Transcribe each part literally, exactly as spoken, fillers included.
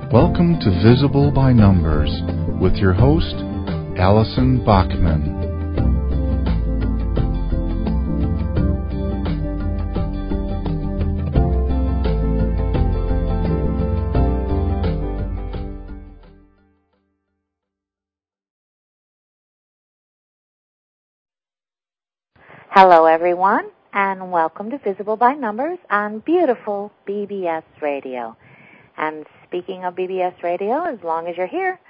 Welcome to Visible by Numbers with your host, Allison Bachman. Hello, everyone, and welcome to Visible by Numbers on beautiful B B S Radio. And speaking of B B S Radio, as long as you're here,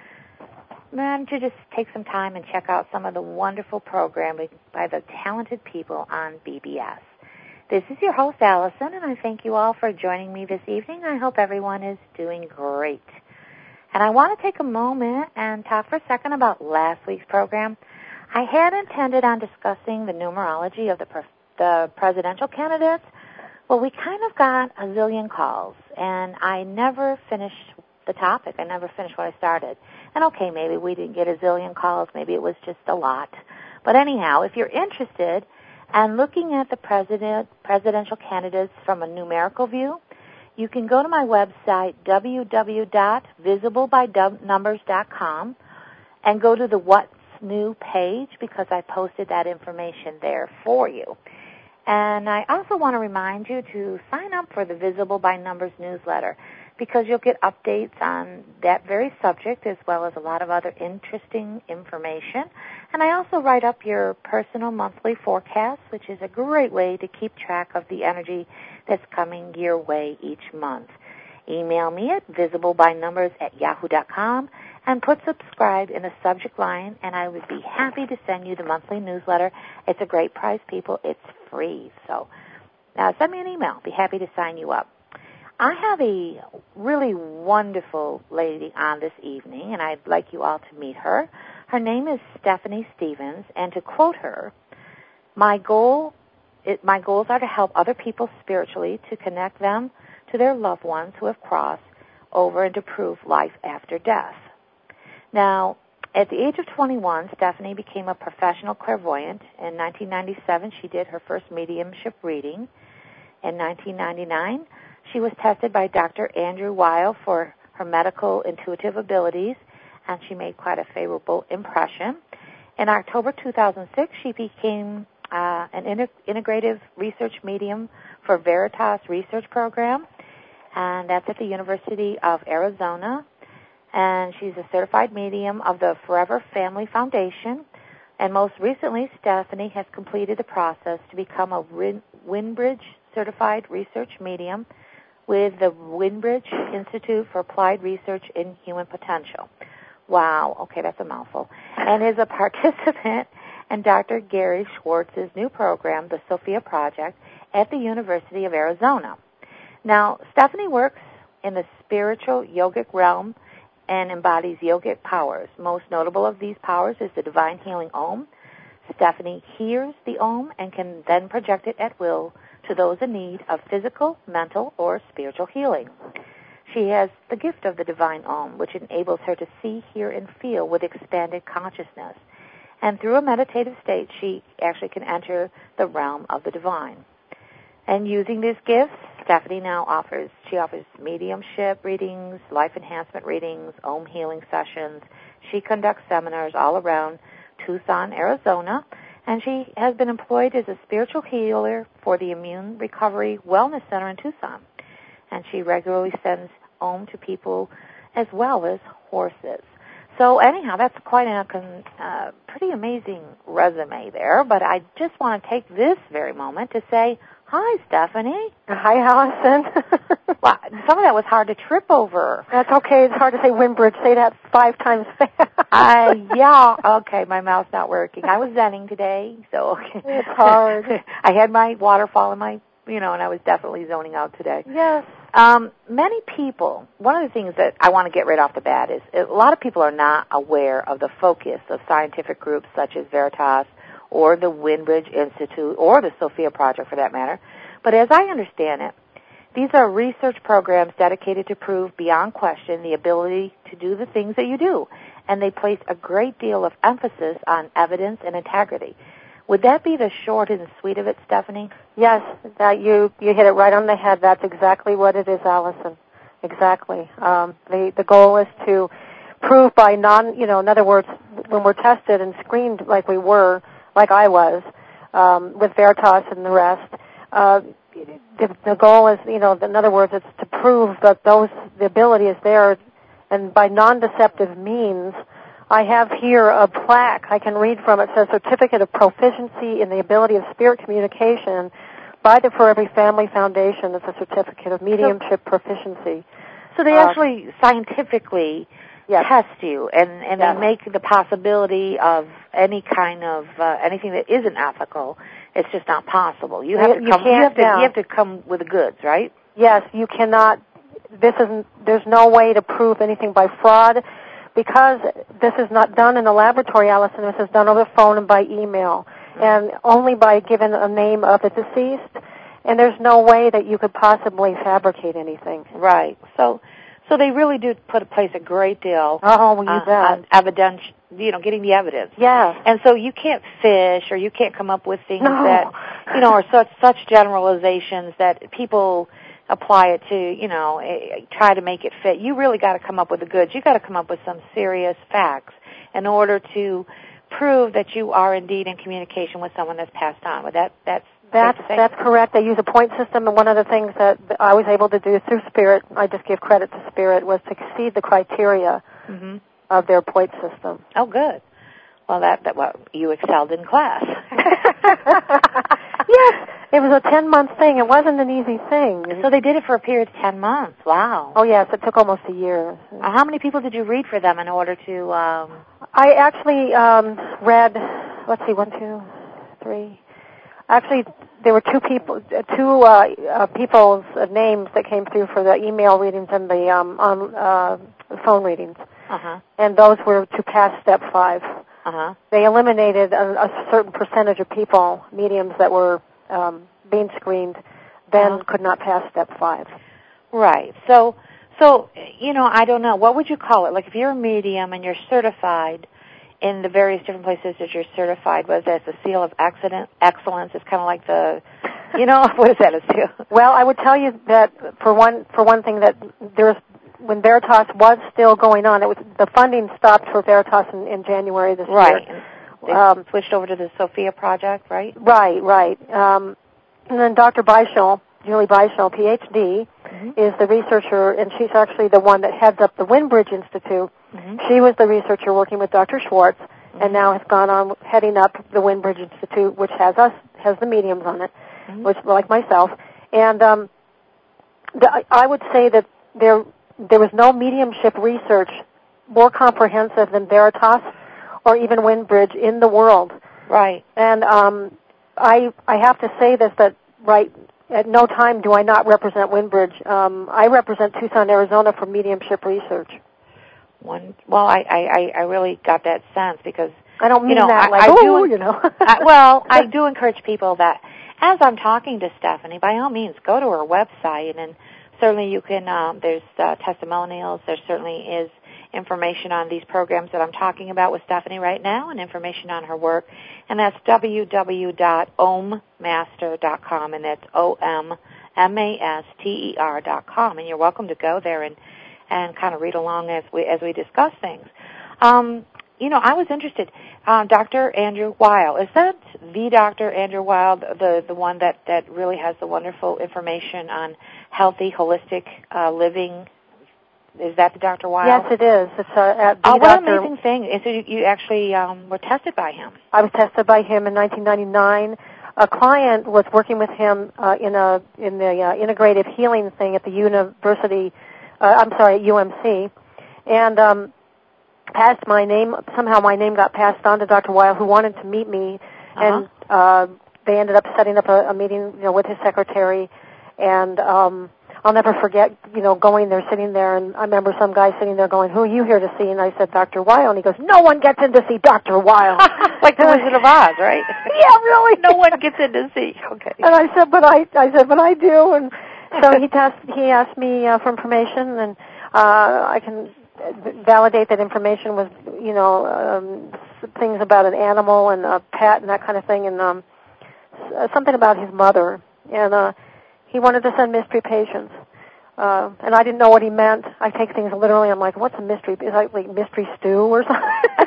man, to just take some time and check out some of the wonderful programming by the talented people on B B S. This is your host, Allison, and I thank you all for joining me this evening. I hope everyone is doing great. And I want to take a moment and talk for a second about last week's program. I had intended on discussing the numerology of the, pre- the presidential candidates. Well, we kind of got a zillion calls, and I never finished the topic. I never finished what I started. And okay, maybe we didn't get a zillion calls. Maybe it was just a lot. But anyhow, if you're interested in looking at the president, presidential candidates from a numerical view, you can go to my website, w w w dot visible by numbers dot com, and go to the What's New page, because I posted that information there for you. And I also want to remind you to sign up for the Visible by Numbers newsletter, because you'll get updates on that very subject as well as a lot of other interesting information. And I also write up your personal monthly forecast, which is a great way to keep track of the energy that's coming your way each month. Email me at visible by numbers at yahoo dot com and put subscribe in the subject line, and I would be happy to send you the monthly newsletter. It's a great price, people. It's free. So uh, send me an email. I'll be happy to sign you up. I have a really wonderful lady on this evening, and I'd like you all to meet her. Her name is Stephanie Stevens, and to quote her, my goal, it, my goals are to help other people spiritually, to connect them to their loved ones who have crossed over and to prove life after death. Now, at the age of twenty-one, Stephanie became a professional clairvoyant. In nineteen ninety-seven, she did her first mediumship reading. In nineteen ninety-nine, she was tested by Doctor Andrew Weil for her medical intuitive abilities, and she made quite a favorable impression. In October two thousand six, she became uh, an integrative research medium for Veritas Research Program, and that's at the University of Arizona. And she's a certified medium of the Forever Family Foundation. And most recently, Stephanie has completed the process to become a Windbridge certified research medium with the Windbridge Institute for Applied Research in Human Potential. Wow, okay, that's a mouthful. And is a participant in Doctor Gary Schwartz's new program, the Sophia Project, at the University of Arizona. Now, Stephanie works in the spiritual yogic realm and embodies yogic powers. Most notable of these powers is the Divine Healing Om. Stephanie hears the Om and can then project it at will to those in need of physical, mental, or spiritual healing. She has the gift of the Divine Om, which enables her to see, hear, and feel with expanded consciousness. And through a meditative state, she actually can enter the realm of the divine. And using these gifts, Stephanie now offers, she offers mediumship readings, life enhancement readings, Om healing sessions. She conducts seminars all around Tucson, Arizona, and she has been employed as a spiritual healer for the Immune Recovery Wellness Center in Tucson. And she regularly sends Om to people as well as horses. So anyhow, that's quite a uh, pretty amazing resume there, but I just want to take this very moment to say, hi, Stephanie. Hi, Allison. Well, some of that was hard to trip over. That's okay. It's hard to say Windbridge. Say that five times fast. uh, yeah, okay, my mouth's not working. I was zenning today, so it's hard. I had my waterfall in my, you know, and I was definitely zoning out today. Yes. Um, many people, one of the things that I want to get right off the bat is a lot of people are not aware of the focus of scientific groups such as Veritas or the Windbridge Institute or the Sophia Project for that matter. But as I understand it, these are research programs dedicated to prove beyond question the ability to do the things that you do, and they place a great deal of emphasis on evidence and integrity. Would that be the short and sweet of it, Stephanie? Yes, that you, you hit it right on the head. That's exactly what it is, Allison. exactly. Um, the the goal is to prove by non, you know, in other words, when we're tested and screened like we were, like I was, um, with Veritas and the rest, uh, the, the goal is, you know, in other words, it's to prove that those the ability is there, and by non-deceptive means. I have here a plaque I can read from. It says Certificate of Proficiency in the Ability of Spirit Communication by the For Every Family Foundation. It's a certificate of mediumship so, proficiency. So they uh, actually scientifically yes. test you, and, and yes. they make the possibility of any kind of uh, anything that isn't ethical. It's just not possible. You have you, to come. You, you have to. yeah. You have to come with the goods, right? Yes, you cannot. This isn't. There's no way to prove anything by fraud. Because this is not done in a laboratory, Allison, this is done over the phone and by email, mm-hmm. and only by giving a name of the deceased, and there's no way that you could possibly fabricate anything. Right. So so they really do put place a great deal oh, well, you uh, bet. on evidence, you know, getting the evidence. Yeah. And so you can't fish, or you can't come up with things no. that, you know, are such, such generalizations that people apply it to, you know, try to make it fit. You really got to come up with the goods. You got to come up with some serious facts in order to prove that you are indeed in communication with someone that's passed on. But that that's that's that's correct. They use a point system, and one of the things that I was able to do through Spirit, I just give credit to Spirit, was to exceed the criteria mm-hmm. of their point system. Oh, good. Well, that that well, you excelled in class. Yes. It was a ten-month thing. It wasn't an easy thing. So they did it for a period of ten months. Wow. Oh, yes. It took almost a year. Uh, how many people did you read for them in order to... Um... I actually um, read, let's see, one, two, three. Actually, there were two people, two uh, uh, people's names that came through for the email readings and the um, on, uh, phone readings. Uh-huh. And those were to pass step five. Uh-huh. They eliminated a, a certain percentage of people, mediums that were... Um, being screened, then uh-huh. could not pass step five. Right. So, so you know, I don't know. What would you call it? Like, if you're a medium and you're certified in the various different places that you're certified, was that the seal of excellence? Excellence is kind of like the, you know, what is that a seal? Well, I would tell you that for one, for one thing, that there's when Veritas was still going on, it was the funding stopped for Veritas in, in January this right. year. They um, switched over to the Sophia Project, right? Right, right. Um, and then Doctor Beischel, Julie Beischel, P H D, mm-hmm. is the researcher, and she's actually the one that heads up the Windbridge Institute. Mm-hmm. She was the researcher working with Doctor Schwartz, mm-hmm. and now has gone on heading up the Windbridge Institute, which has us, has the mediums on it, mm-hmm. which like myself. And um, the, I would say that there there was no mediumship research more comprehensive than Veritas or even Windbridge in the world. Right. And um, I I have to say this, that right at no time do I not represent Windbridge. Um, I represent Tucson, Arizona for mediumship research. One, well, I, I, I really got that sense because I don't mean you know, that I, like, I oh, do, you know. I, well, I do encourage people that as I'm talking to Stephanie, by all means, go to her website, and certainly you can, um, there's uh, testimonials, there certainly is information on these programs that I'm talking about with Stephanie right now, and information on her work, and that's w w w dot om master dot com, and that's O M M A S T E R dot com, and you're welcome to go there and, and kind of read along as we as we discuss things. Um, you know, I was interested, uh, Doctor Andrew Weil, is that the Doctor Andrew Weil, the the one that, that really has the wonderful information on healthy, holistic uh, living? Is that the Doctor Weil? Yes, it is. It's uh, at the uh, what Doctor an amazing thing. And so you, you actually um, were tested by him. I was tested by him in nineteen ninety-nine. A client was working with him uh, in a in the uh, integrative healing thing at the university. Uh, I'm sorry, at U M C, and um, passed my name. Somehow, my name got passed on to Doctor Weil, who wanted to meet me, uh-huh. and uh, they ended up setting up a, a meeting, you know, with his secretary, and. Um, I'll never forget, you know, going there, sitting there, and I remember some guy sitting there going, "Who are you here to see?" And I said, "Doctor Weil." And he goes, "No one gets in to see Doctor Weil." Like the Wizard of Oz, right? Yeah, really. No one gets in to see. Okay. And I said, "But I," I said, "But I do." And so he asked, he asked me uh, for information, and uh, I can validate that information was, you know, um, things about an animal and a pet and that kind of thing, and um, something about his mother, and. uh He wanted to send mystery patients. Uh, and I didn't know what he meant. I take things literally. I'm like, what's a mystery? Is that like mystery stew or something?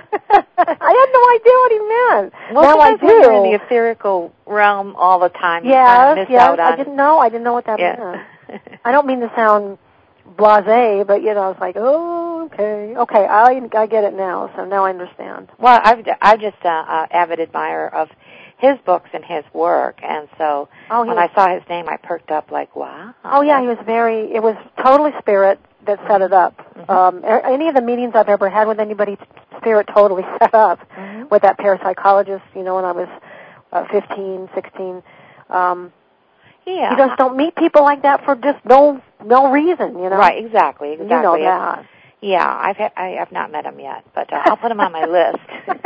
I had no idea what he meant. Well, now I do. When you're in the etherical realm all the time, you yes, kind of miss yes. out on... I didn't know. I didn't know what that yeah. meant. I don't mean to sound blasé, but, you know, it's like, oh, okay. Okay, I, I get it now, so now I understand. Well, I've, I'm just an uh, avid admirer of his books and his work, and so oh, when was, I saw his name, I perked up like, wow. Oh, yeah, he was very, it was totally spirit that set it up. Mm-hmm. Um, any of the meetings I've ever had with anybody, spirit totally set up mm-hmm. with that parapsychologist, you know, when I was uh, fifteen, sixteen. Um, yeah. You just don't meet people like that for just no no reason, you know? Right, exactly, exactly. You know that. Yeah, I've ha- I have not met him yet, but uh, I'll put him on my list.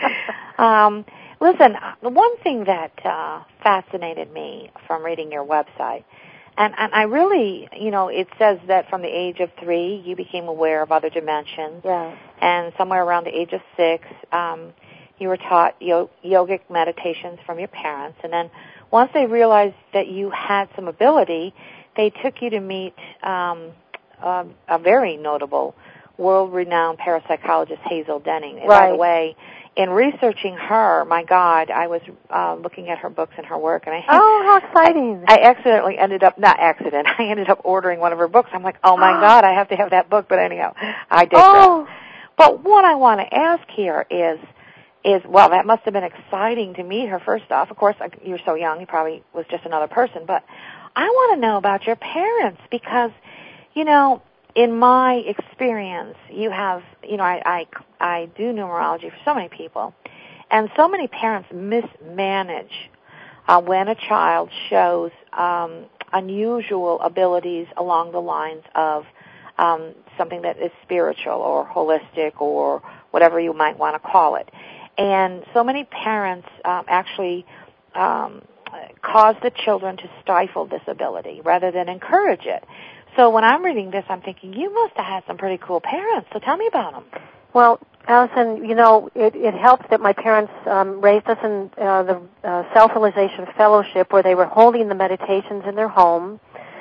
um, listen, the one thing that uh, fascinated me from reading your website, and, and I really, you know, it says that from the age of three you became aware of other dimensions, yeah. and somewhere around the age of six um, you were taught yo- yogic meditations from your parents, and then once they realized that you had some ability, they took you to meet um, uh, a very notable, world-renowned parapsychologist, Hazel Denning. And right. by the way, in researching her, my God, I was uh, looking at her books and her work, and I had, oh, how exciting! I, I accidentally ended up not accident. I ended up ordering one of her books. I'm like, oh my God, I have to have that book. But anyhow, I did. Oh. But what I want to ask here is. Is well, that must have been exciting to meet her. First off, of course, you're so young, you probably was just another person. But I want to know about your parents because, you know, in my experience, you have, you know, I I, I do numerology for so many people, and so many parents mismanage uh, when a child shows um, unusual abilities along the lines of um, something that is spiritual or holistic or whatever you might want to call it. And so many parents um, actually um, cause the children to stifle this ability rather than encourage it. So when I'm reading this, I'm thinking, you must have had some pretty cool parents. So tell me about them. Well, Allison, you know, it, it helped that my parents um, raised us in uh, the uh, Self-Realization Fellowship where they were holding the meditations in their home.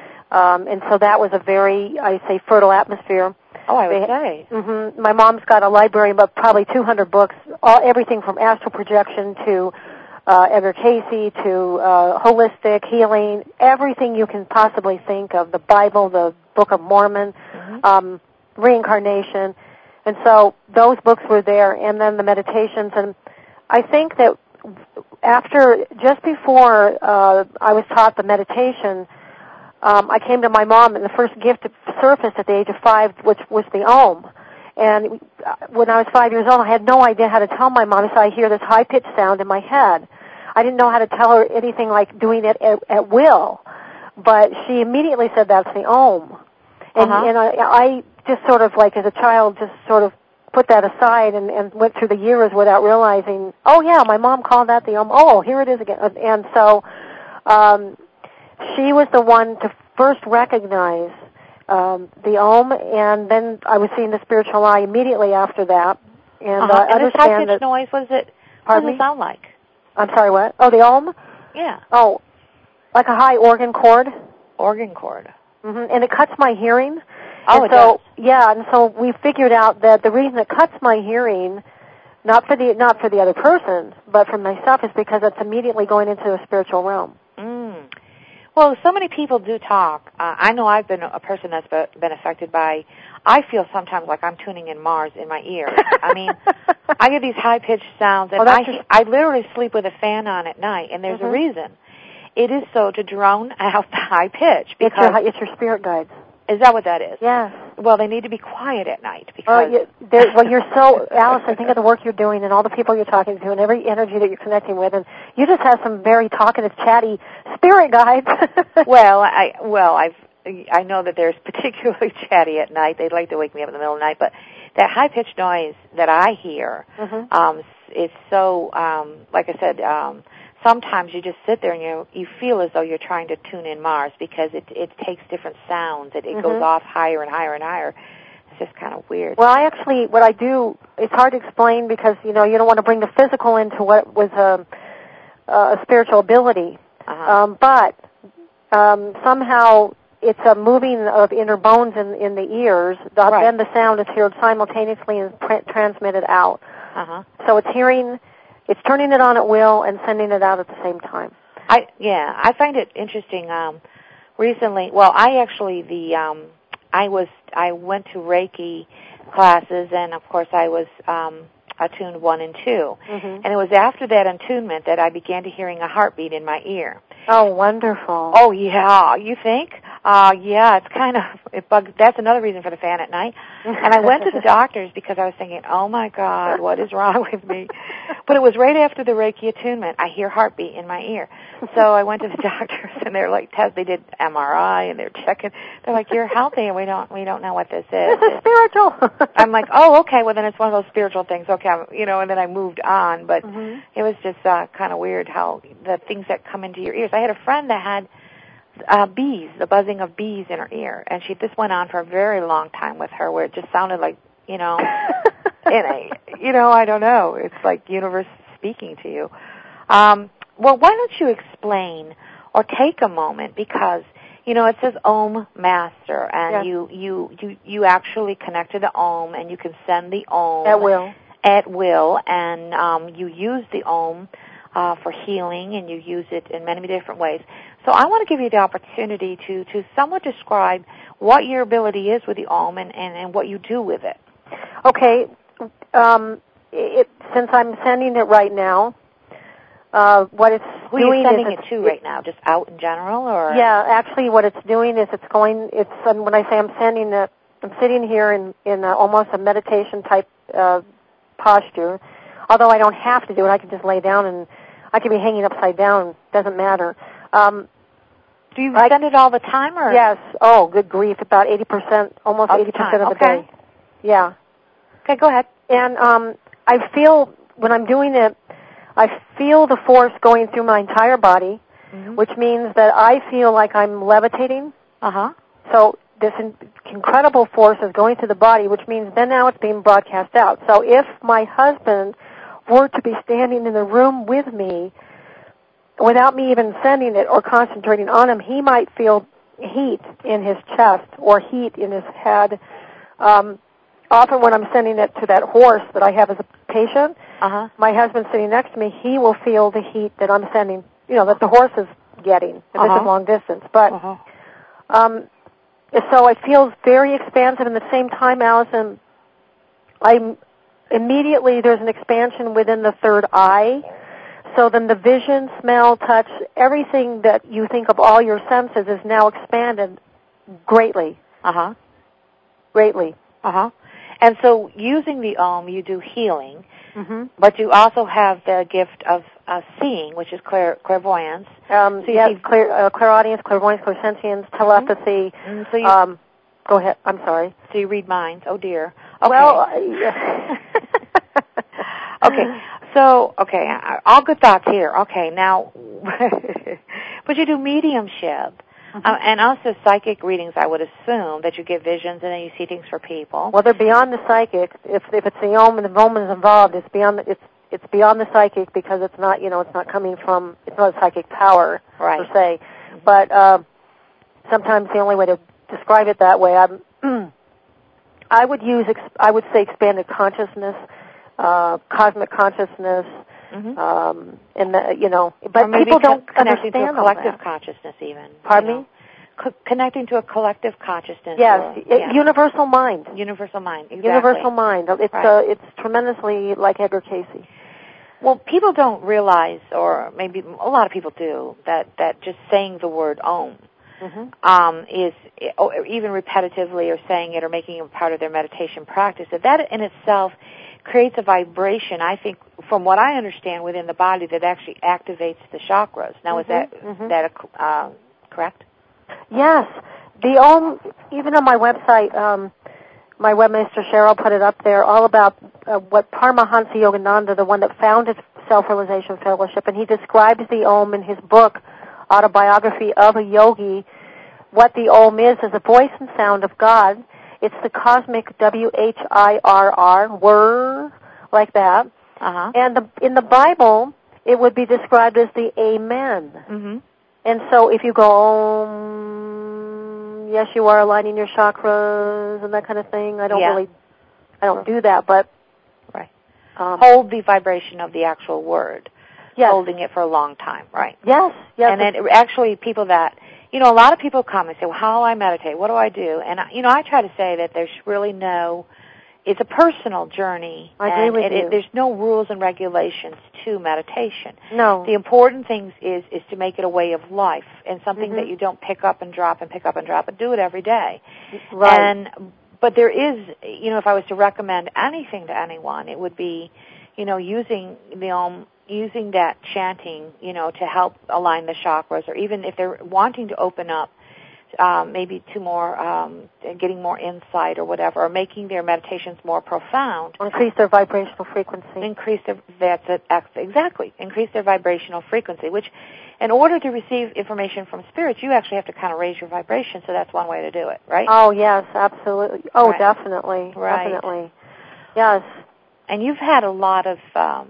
Um, and so that was a very, I say, fertile atmosphere. Oh, I would they, say. Mm-hmm. My mom's got a library of probably two hundred books, all, everything from astral projection to uh, Edgar Cayce to uh, holistic healing, everything you can possibly think of, the Bible, the Book of Mormon, mm-hmm. um, reincarnation. And so those books were there, and then the meditations. And I think that after, just before uh, I was taught the meditation, Um, I came to my mom, and the first gift surfaced at the age of five, which was the Om. And when I was five years old, I had no idea how to tell my mom, so I hear this high-pitched sound in my head. I didn't know how to tell her anything like doing it at, at will, but she immediately said, that's the Om. And, uh-huh. and I, I just sort of, like, as a child, just sort of put that aside and, and went through the years without realizing, oh, yeah, my mom called that the Om. Oh, here it is again. And so... Um, she was the one to first recognize um, the Om, and then I was seeing the spiritual eye immediately after that. And, uh-huh. uh, and this understand high-pitched that, noise, what does it, what does it sound like? I'm sorry, what? Oh, the Om? Yeah. Oh, like a high organ chord. Organ chord. Mm-hmm. And it cuts my hearing. Oh, and it so, does. Yeah, and so we figured out that the reason it cuts my hearing, not for the not for the other person, but for myself, is because it's immediately going into a spiritual realm. Mm. Well, so many people do talk. Uh, I know I've been a person that's been affected by, I feel sometimes like I'm tuning in Mars in my ears. I mean, I get these high-pitched sounds, and oh, I, just... I literally sleep with a fan on at night, and there's mm-hmm. a reason. It is so to drown out the high pitch. It's your, it's your spirit guides. Is that what that is? Yes. Well, they need to be quiet at night because... Uh, you, well, you're so... Allison, think of the work you're doing and all the people you're talking to and every energy that you're connecting with, and you just have some very talkative, chatty spirit guides. well, I well, I've I know that there's particularly chatty at night. They like to wake me up in the middle of the night, but that high-pitched noise that I hear mm-hmm. um, is so, um, like I said... Um, Sometimes you just sit there and you you feel as though you're trying to tune in Mars because it it takes different sounds. It, it mm-hmm. goes off higher and higher and higher. It's just kind of weird. Well, I actually, what I do, it's hard to explain because, you know, you don't want to bring the physical into what was a, a spiritual ability. Uh-huh. Um, but um, somehow it's a moving of inner bones in, in the ears. The, right. Then the sound is heard simultaneously and pr- transmitted out. Uh-huh. So it's hearing, it's turning it on at will and sending it out at the same time. I yeah, I find it interesting. Um, recently, well, I actually the um, I was I went to Reiki classes, and of course I was um, attuned one and two, mm-hmm. and it was after that attunement that I began to hearing a heartbeat in my ear. Oh, wonderful! Oh yeah, you think? Uh, yeah, it's kind of it bugs. That's another reason for the fan at night. And I went to the doctors because I was thinking, oh my God, what is wrong with me? But it was right after the Reiki attunement. I hear heartbeat in my ear. So I went to the doctors, and they're like, test. They did M R I, and they're checking. They're like, you're healthy, and we don't we don't know what this is. It's spiritual. I'm like, oh, okay. Well, then it's one of those spiritual things. Okay, I'm, you know. And then I moved on. But mm-hmm. it was just uh, kind of weird how the things that come into your ears. I had a friend that had uh, bees, the buzzing of bees in her ear, and she this went on for a very long time with her, where it just sounded like, you know, in a, you know, I don't know. It's like universe speaking to you. Um, well, why don't you explain or take a moment, because you know it says Om Master, and yes. you, you you you actually connect to the Om, and you can send the Om at will. At will, and um, you use the Om uh, for healing, and you use it in many, many different ways. So I want to give you the opportunity to, to somewhat describe what your ability is with the Om and, and, and what you do with it. Okay. Um, it, since I'm sending it right now, uh, what it's Who doing are you sending is it to right now? Just out in general, or? Yeah, actually, what it's doing is it's going. It's um, when I say I'm sending it, I'm sitting here in in uh, almost a meditation type uh, posture. Although I don't have to do it, I can just lay down and I can be hanging upside down. Doesn't matter. Um, do you send it all the time, or? Yes. Oh, good grief! About eighty percent, almost eighty percent of the okay. day. Yeah. Okay, go ahead. And um, I feel when I'm doing it, I feel the force going through my entire body, mm-hmm. which means that I feel like I'm levitating. Uh huh. So this in- incredible force is going through the body, which means then now it's being broadcast out. So if my husband were to be standing in the room with me, without me even sending it or concentrating on him, he might feel heat in his chest or heat in his head. Um, often when I'm sending it to that horse that I have as a patient, uh-huh. my husband sitting next to me, he will feel the heat that I'm sending, you know, that the horse is getting. And uh-huh. this is long distance. But uh-huh. um, so it feels very expansive. And at the same time, Allison, I'm immediately there's an expansion within the third eye. So then the vision, smell, touch, everything that you think of all your senses is now expanded greatly. Uh-huh. Greatly. Uh-huh. And so using the Om, you do healing, mm-hmm. but you also have the gift of uh, seeing, which is clair- clairvoyance. Um, so yes, see- clear, uh, clairaudience, clairvoyance, clairsentience, telepathy. Mm-hmm. So you, um, go ahead. I'm sorry. So you read minds. Oh, dear. Okay. Well, uh, yeah. Okay, so, okay, all good thoughts here. Okay, now, but you do mediumship. Mm-hmm. Um, and also psychic readings, I would assume, that you get visions and then you see things for people. Well, they're beyond the psychic. If if it's the Om and the Om is involved, it's beyond the, it's it's beyond the psychic because it's not, you know, it's not coming from, it's not a psychic power, right. per se. Mm-hmm. But uh, sometimes the only way to describe it that way, I'm, I would use, I would say expanded consciousness, Uh, cosmic consciousness, mm-hmm. um, and the, you know, but or maybe people don't co- connecting understand to a collective all that. consciousness, even. Pardon you know? me? Co- connecting to a collective consciousness. Yes, or, it, yeah. universal mind. Universal mind. Exactly. Universal mind. It's right. uh, it's tremendously like Edgar Cayce. Well, people don't realize, or maybe a lot of people do, that that just saying the word Om. Mm-hmm. Um, is or even repetitively or saying it or making it part of their meditation practice, that that in itself creates a vibration, I think, from what I understand, within the body that actually activates the chakras. Now, mm-hmm. is that mm-hmm. that uh, correct? Yes. The Om, even on my website, um, my webmaster Cheryl put it up there, all about uh, what Paramahansa Yogananda, the one that founded Self-Realization Fellowship, and he describes the Om in his book, Autobiography of a Yogi. What the Om is is a voice and sound of God. It's the cosmic W H I R R, whir, like that. Uh-huh. And the, in the Bible, it would be described as the Amen. Mm-hmm. And so if you go Om, yes, you are aligning your chakras and that kind of thing. I don't yeah. really, I don't do that, but right. Um, Hold the vibration of the actual word. Yes. Holding it for a long time, right? Yes, yes. And then actually people that, you know, a lot of people come and say, well, how do I meditate? What do I do? And, you know, I try to say that there's really no, it's a personal journey. I agree and with it, you. It, there's no rules and regulations to meditation. No. The important thing is, is to make it a way of life and something mm-hmm. that you don't pick up and drop and pick up and drop, but do it every day. Right. And, but there is, you know, if I was to recommend anything to anyone, it would be, you know, using the Om, using that chanting, you know, to help align the chakras, or even if they're wanting to open up, um, maybe to more, um, getting more insight or whatever, or making their meditations more profound. Increase their vibrational frequency. Increase their, that's it, exactly, increase their vibrational frequency, which in order to receive information from spirits, you actually have to kind of raise your vibration, so that's one way to do it, right? Oh, yes, absolutely. Oh, right. definitely, right. definitely. Yes. And you've had a lot of, um,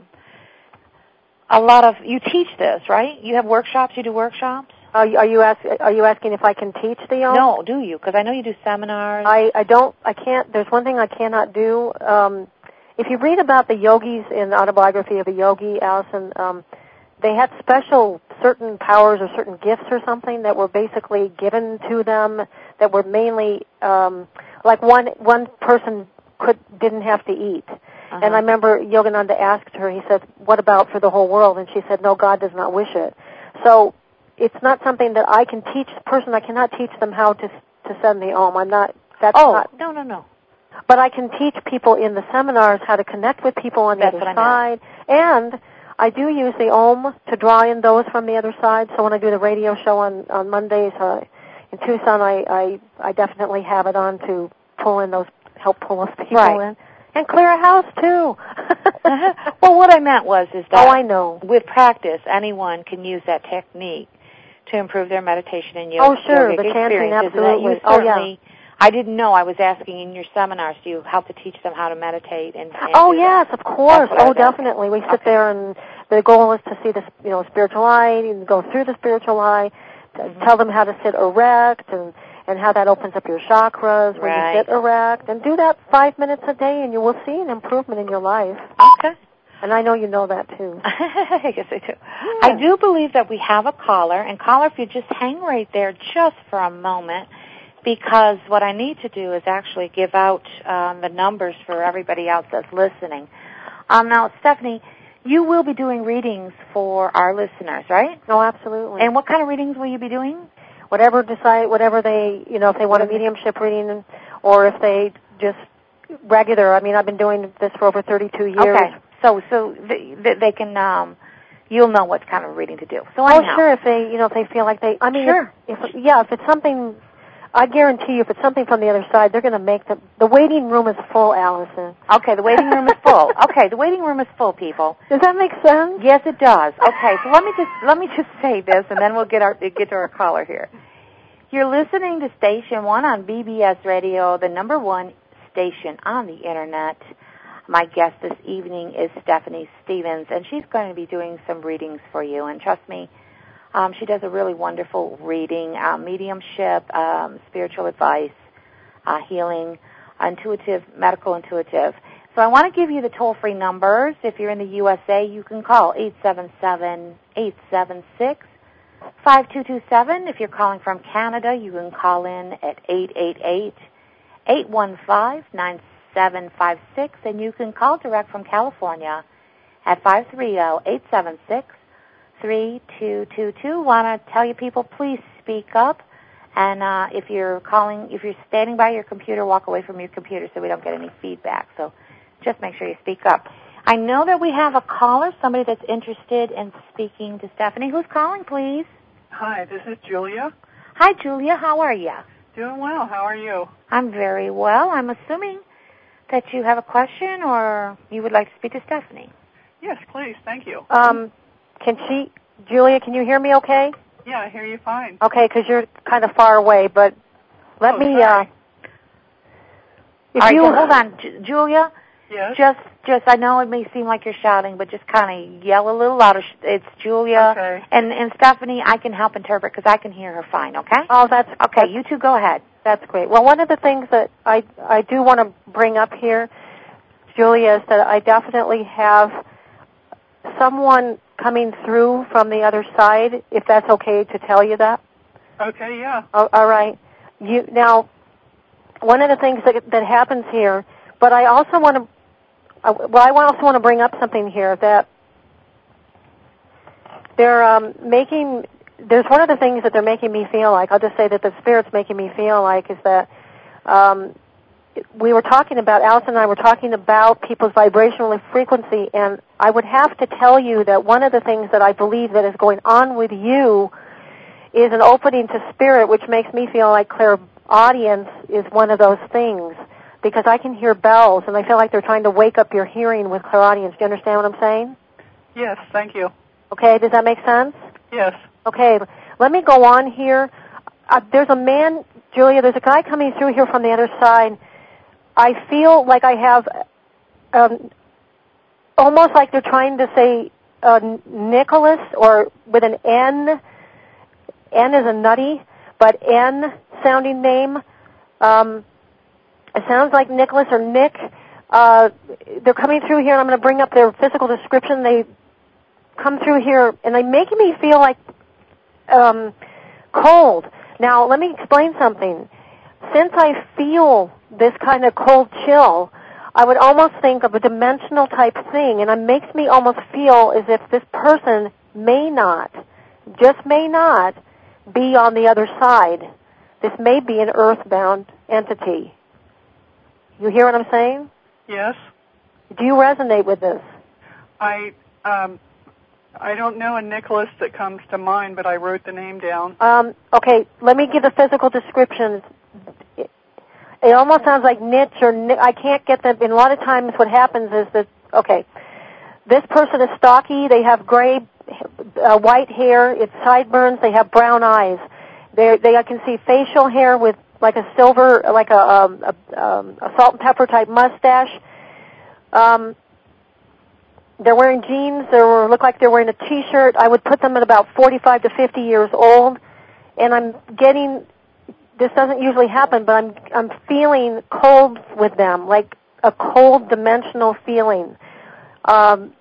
a lot of, you teach this, right? You have workshops, you do workshops? Are you, are you, ask, are you asking if I can teach the Om? No, do you? Because I know you do seminars. I, I don't, I can't, there's one thing I cannot do. Um, if you read about the yogis in the Autobiography of a Yogi, Allison, um, they had special certain powers or certain gifts or something that were basically given to them that were mainly, um, like one, one person could, didn't have to eat. Uh-huh. And I remember Yogananda asked her, he said, what about for the whole world? And she said, no, God does not wish it. So it's not something that I can teach the person. I cannot teach them how to to send the Om. I'm not, that's oh, not. no, no, no. But I can teach people in the seminars how to connect with people on the that's other what side. And I do use the Om to draw in those from the other side. So when I do the radio show on, on Mondays uh, in Tucson, I, I, I definitely have it on to pull in those, help pull those people right. in. And clear a house, too. Well, what I meant was is that oh, I know. with practice, anyone can use that technique to improve their meditation and yoga. Oh, sure, yogic the chanting, experiences. absolutely. You oh, certainly, yeah. I didn't know. I was asking in your seminars, do you help to teach them how to meditate? And, and oh, do yes, that? of course. Oh, definitely. Asking. We sit okay. there, and the goal is to see the, you know, spiritual eye, and go through the spiritual eye, to mm-hmm. tell them how to sit erect, and and how that opens up your chakras when right. you sit erect. And do that five minutes a day, and you will see an improvement in your life. Okay. And I know you know that, too. Yes, I do. Yeah. I do believe that we have a caller. And caller, if you just hang right there just for a moment, because what I need to do is actually give out um, the numbers for everybody else that's listening. Um, now, Stephanie, you will be doing readings for our listeners, right? Oh, absolutely. And what kind of readings will you be doing? Whatever decide, whatever they, you know, if they want a mediumship reading, or if they just regular. I mean, I've been doing this for over thirty-two years. Okay, so so they, they can, um, you'll know what kind of reading to do. So oh, anyhow. sure. If they, you know, if they feel like they, I mean, sure. if, if yeah, if it's something, I guarantee you, if it's something from the other side, they're going to make the the waiting room is full, Allison. Okay, the waiting room is full. Okay, the waiting room is full, people. Does that make sense? Yes, it does. Okay, so let me just let me just say this, and then we'll get our get to our caller here. You're listening to Station One on B B S Radio, the number one station on the internet. My guest this evening is Stephanie Stevens, and she's going to be doing some readings for you. And trust me, um, she does a really wonderful reading, uh, mediumship, um, spiritual advice, uh, healing, intuitive, medical intuitive. So I want to give you the toll-free numbers. If you're in the U S A, you can call eight seven seven, eight seven six, five two two seven. If you're calling from Canada, you can call in at eight eight eight, eight one five, nine seven five six, and you can call direct from California at five three zero, eight seven six, three two two two. Want to tell you people, please speak up. And uh, if you're calling, if you're standing by your computer, walk away from your computer so we don't get any feedback. So just make sure you speak up. I know that we have a caller, somebody that's interested in speaking to Stephanie. Who's calling, please? Hi, this is Julia. Hi, Julia. How are you? Doing well. How are you? I'm very well. I'm assuming that you have a question or you would like to speak to Stephanie. Yes, please. Thank you. Um, can she, Julia, can you hear me okay? Yeah, I hear you fine. Okay, because you're kind of far away, but let oh, me, sorry. uh... If All right, you, so hold on. J- Julia? Yes? Just, just, I know it may seem like you're shouting, but just kind of yell a little louder. It's Julia. Okay. And, and Stephanie, I can help interpret because I can hear her fine, okay? Oh, that's... Okay, you two go ahead. That's great. Well, one of the things that I, I do want to bring up here, Julia, is that I definitely have someone coming through from the other side, if that's okay to tell you that. Okay, yeah. Oh, all right. You now, one of the things that, that happens here, but I also want to, uh, well, I also want to bring up something here that they're um, making, there's one of the things that they're making me feel like, I'll just say that the Spirit's making me feel like is that um, we were talking about, Allison and I were talking about people's vibrational frequency, and I would have to tell you that one of the things that I believe that is going on with you is an opening to Spirit, which makes me feel like clairaudience is one of those things, because I can hear bells, and I feel like they're trying to wake up your hearing with clairaudience. Do you understand what I'm saying? Yes, thank you. Okay, does that make sense? Yes. Okay, let me go on here. Uh, there's a man, Julia, there's a guy coming through here from the other side. I feel like I have um, almost like they're trying to say uh, Nicholas, or with an N. N is a nutty, but N sounding name. Um, it sounds like Nicholas or Nick. Uh, they're coming through here, and I'm going to bring up their physical description. They come through here, and they're making me feel like um, cold. Now, let me explain something. Since I feel this kind of cold chill, I would almost think of a dimensional type thing, and it makes me almost feel as if this person may not, just may not, be on the other side. This may be an earthbound entity. You hear what I'm saying? Yes. Do you resonate with this? I um, I don't know a Nicholas that comes to mind, but I wrote the name down. Um, okay, let me give the physical descriptions. It, it almost sounds like niche or ni- I can't get them. And a lot of times what happens is that, okay, this person is stocky. They have gray, uh, white hair. It's sideburns. They have brown eyes. They they I can see facial hair with like a silver, like a, um, a, um, a salt and pepper type mustache. Um, they're wearing jeans. They look like they're wearing a T-shirt. I would put them at about forty-five to fifty years old. And I'm getting, this doesn't usually happen, but I'm I'm feeling cold with them, like a cold dimensional feeling. Um,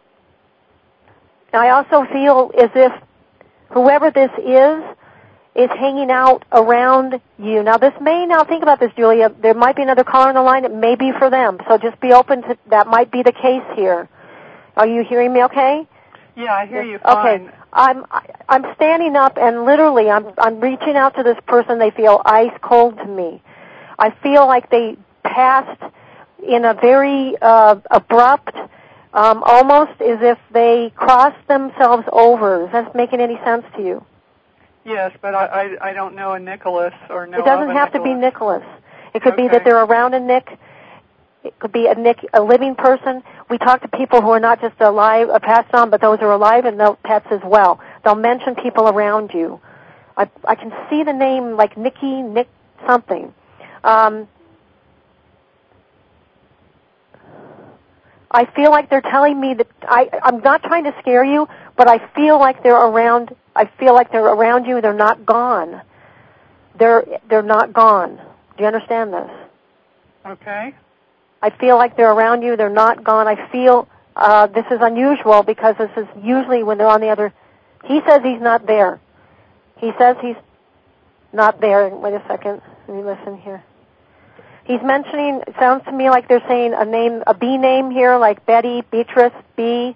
I also feel as if whoever this is is hanging out around you. Now, this may, now think about this, Julia, there might be another caller on the line. It may be for them, so just be open to, that might be the case here. Are you hearing me okay? Yeah, I hear you fine. Okay. I'm I'm standing up, and literally I'm I'm reaching out to this person. They feel ice cold to me. I feel like they passed in a very uh, abrupt, um, almost as if they crossed themselves over. Is that making any sense to you? Yes, but I I, I don't know a Nicholas or know It doesn't of a have Nicholas. to be Nicholas. It could Okay. be that they're around a Nick. It could be a Nick, a living person. We talk to people who are not just alive, uh, passed on, but those who are alive and those pets as well. They'll mention people around you. I, I can see the name like Nicky, Nick something. Um, I feel like they're telling me that I, I'm not trying to scare you, but I feel like they're around. I feel like they're around you. They're not gone. They're they're not gone. Do you understand this? Okay. I feel like they're around you. They're not gone. I feel uh, this is unusual because this is usually when they're on the other. He says he's not there. He says he's not there. Wait a second. Let me listen here. He's mentioning, it sounds to me like they're saying a name, a B name here, like Betty, Beatrice, B,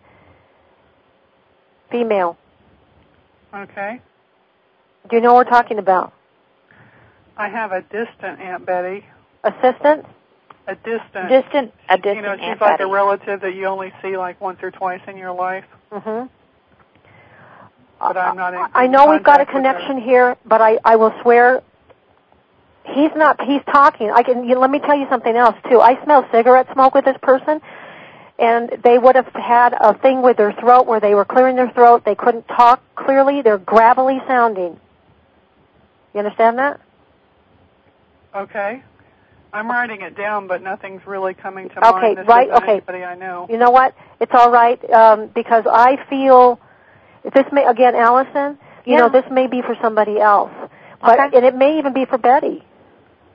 female. Okay. Do you know what we're talking about? I have a distant Aunt Betty. Assistant? A distant. Distant, a distant You know, she's Aunt like Betty. a relative that you only see like once or twice in your life. Mm-hmm. But I'm not in I know we've got a contact with her. connection here, but I, I will swear he's not, he's talking. I can, you, let me tell you something else, too. I smell cigarette smoke with this person, and they would have had a thing with their throat where they were clearing their throat. They couldn't talk clearly. They're gravelly sounding. You understand that? Okay. I'm writing it down, but nothing's really coming to Okay, mind. This right, isn't okay. anybody I know. You know what? It's all right, um, because I feel, this may, again, Allison, you Yeah. know, this may be for somebody else. But, Okay. and it may even be for Betty.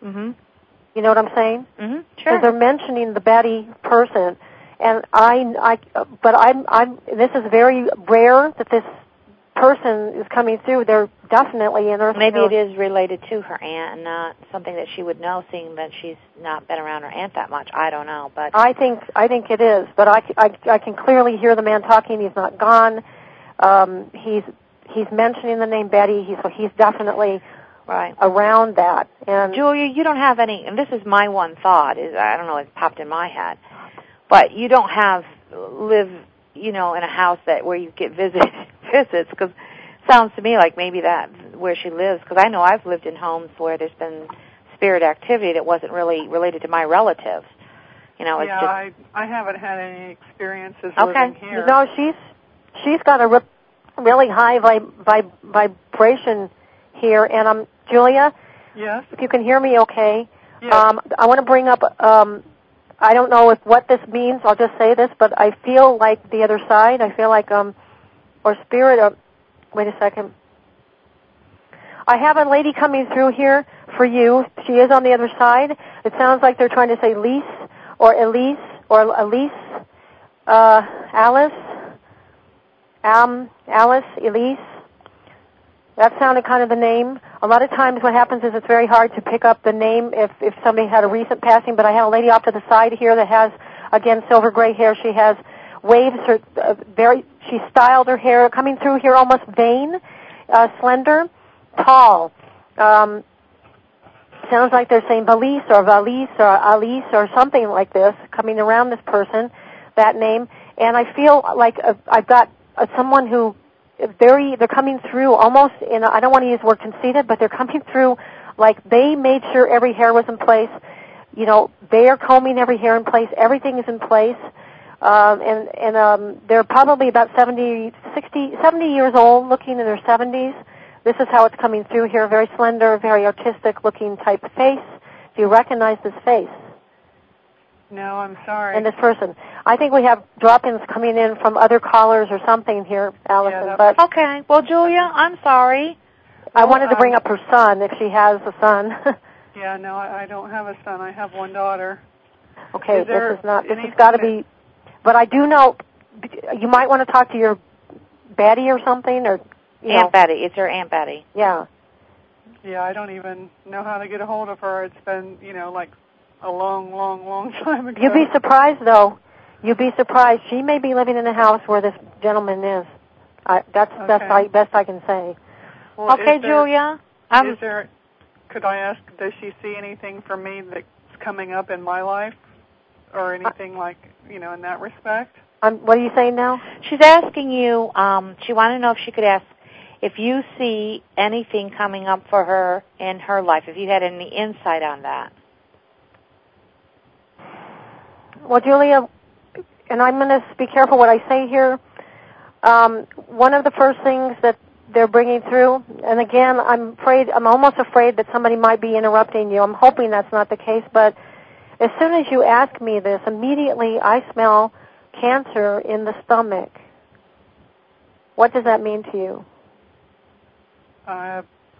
Mm-hmm. You know what I'm saying? Mm-hmm. Sure. Because they're mentioning the Betty person, and I, I, but I'm, I'm. This is very rare that this person is coming through. They're definitely in her. Maybe you know, it is related to her aunt and not something that she would know, seeing that she's not been around her aunt that much. I don't know, but I think I think it is. But I, I, I can clearly hear the man talking. He's not gone. Um, he's he's mentioning the name Betty. He's he's definitely right around that. And Julia, you don't have any, and this is my one thought, is I don't know, it popped in my head, but you don't have, live, you know, in a house that where you get visit, visits, because it sounds to me like maybe that, where she lives, because I know I've lived in homes where there's been spirit activity that wasn't really related to my relatives. You know, it's yeah, just... I, I haven't had any experiences okay. living here. No, she's she's got a re- really high vib- vib- vibration here, and I'm Julia. Yes. If you can hear me, okay. Yes. Um, I want to bring up. Um, I don't know if what this means. I'll just say this, but I feel like the other side. I feel like um, or spirit. Or, wait a second. I have a lady coming through here for you. She is on the other side. It sounds like they're trying to say Lise or Elise or Elise, uh, Alice, um, Alice, Elise. That sounded kind of the name. A lot of times what happens is it's very hard to pick up the name if, if somebody had a recent passing, but I have a lady off to the side here that has, again, silver gray hair. She has waves, her, uh, very, she styled her hair, coming through here almost vain, uh, slender, tall. Um, sounds like they're saying Valise or Valise or Alice or something like this, coming around this person, that name. And I feel like uh, I've got uh, someone who very, they're coming through almost in, a, I don't want to use the word conceited, but they're coming through like they made sure every hair was in place. You know, they are combing every hair in place. Everything is in place. Um, and and um, they're probably about seventy, sixty, seventy years old, looking in their seventies. This is how it's coming through here. Very slender, very artistic-looking type face. Do you recognize this face? No, I'm sorry. And this person. I think we have drop-ins coming in from other callers or something here, Allison. Yeah, but okay. Well, Julia, I'm sorry. I well, wanted to bring um, up her son, if she has a son. Yeah, no, I, I don't have a son. I have one daughter. Okay, is there this is not. This anything has got to that, be. But I do know. You might want to talk to your Betty or something, or you Aunt know. Betty. It's her Aunt Betty. Yeah. Yeah, I don't even know how to get a hold of her. It's been, you know, like a long, long, long time ago. You'd be surprised, though. You'd be surprised. She may be living in a house where this gentleman is. I, that's Okay. best I best I can say. Well, Okay, is there, Julia. Um, is there? Could I ask? Does she see anything from me that's coming up in my life, or anything like, you know, in that respect? Um, what are you saying now? She's asking you. Um, she wanted to know if she could ask if you see anything coming up for her in her life. If you had any insight on that. Well, Julia, and I'm going to be careful what I say here. Um, one of the first things that they're bringing through, and again, I'm afraid, I'm almost afraid that somebody might be interrupting you. I'm hoping that's not the case, but as soon as you ask me this, immediately I smell cancer in the stomach. What does that mean to you? Uh,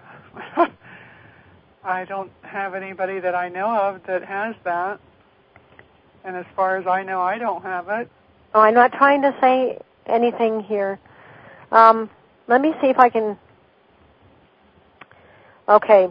I don't have anybody that I know of that has that. And as far as I know, I don't have it. Oh, I'm not trying to say anything here. Um, let me see if I can... Okay.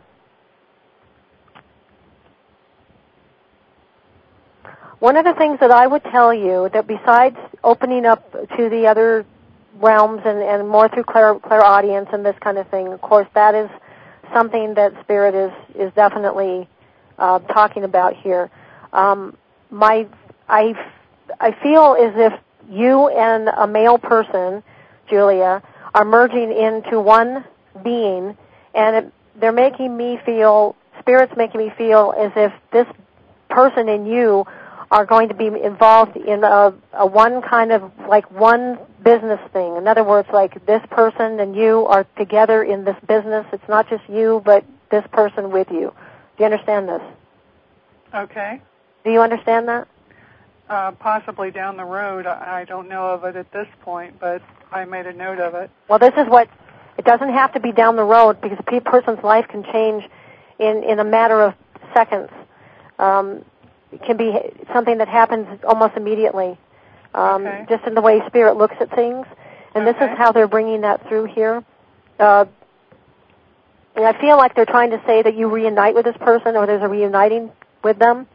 One of the things that I would tell you, that besides opening up to the other realms and, and more through clair, clairaudience and this kind of thing, of course, that is something that Spirit is, is definitely uh, talking about here. Um, my, I, I feel as if you and a male person, Julia, are merging into one being, and it, they're making me feel, Spirit's making me feel as if this person and you are going to be involved in a, a one kind of, like one business thing. In other words, like this person and you are together in this business. It's not just you, but this person with you. Do you understand this? Okay. Do you understand that? Uh, possibly down the road. I, I don't know of it at this point, but I made a note of it. Well, this is what, it doesn't have to be down the road because a person's life can change in, in a matter of seconds. Um, it can be something that happens almost immediately, um, okay. just in the way Spirit looks at things. And okay. this is how they're bringing that through here. Uh, and I feel like they're trying to say that you reunite with this person, or there's a reuniting with them.